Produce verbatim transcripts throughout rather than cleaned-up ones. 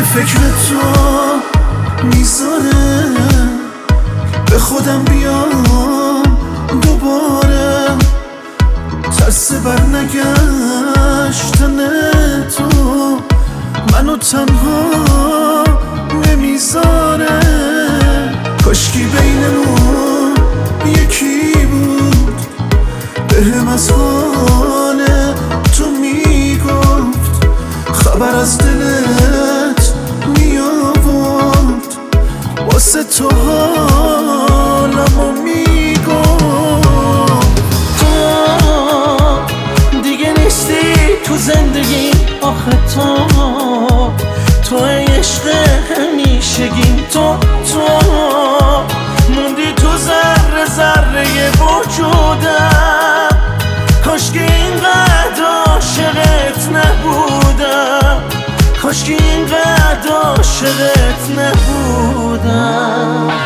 فکر تو میذاره به خودم بیام دوباره، ترس بر نگشتن تو منو تنها نمیذاره. کاشکی بینمون یکی بود بهم از حال تو میگفت، خبر از دلت میآورد، واسه تو حالمو میگفت. تو دیگه نیستی تو زندگی، آخه تو تو عشق همیشگیم، تو تو موندی تو ذره ذره وجودم. کاشکی اینقدر عاشقت نبودم، کاشکی اینقدر عاشقت نبودم.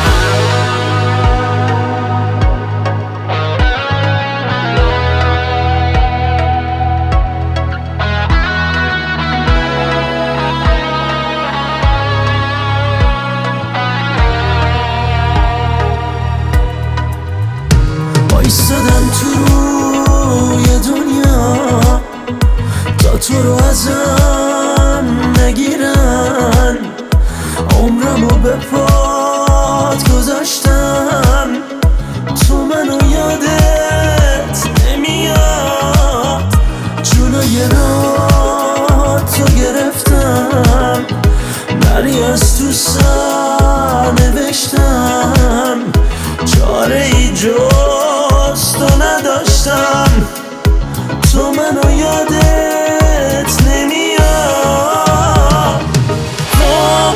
ایستادم تو روی دنیا تا تو رو ازم نگیرن، عمرمو به پات گذاشتم، تو منو یادت نمیاد. جلوی راه تو گرفتم، نری از تو سر نوشتم، چاره ای جز تو نداشتم، تو منو یادت نمیاد. تو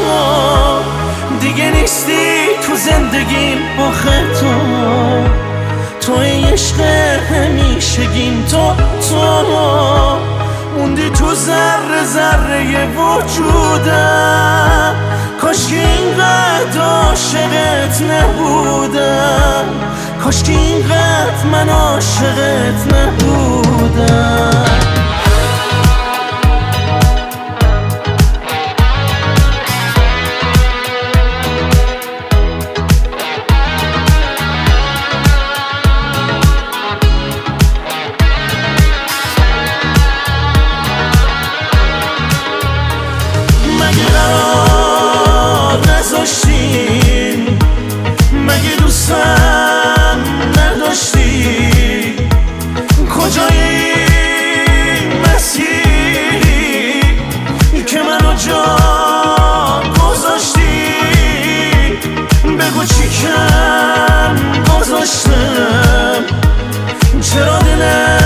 دیگه نیستی تو زندگیم، آخه تو تو عشق همیشگیم، تو تو موندی تو ذره ذره وجودم. کاشکی اینقدر عاشقت نبودم، کاشکی اینقدر من عاشقت نبودم. مگه قرار نذاشتیم، مگه دوستم نداشتی، کجای این مسیری که منو جا گذاشتی؟ بگو چی کم گذاشتم، چرا دلم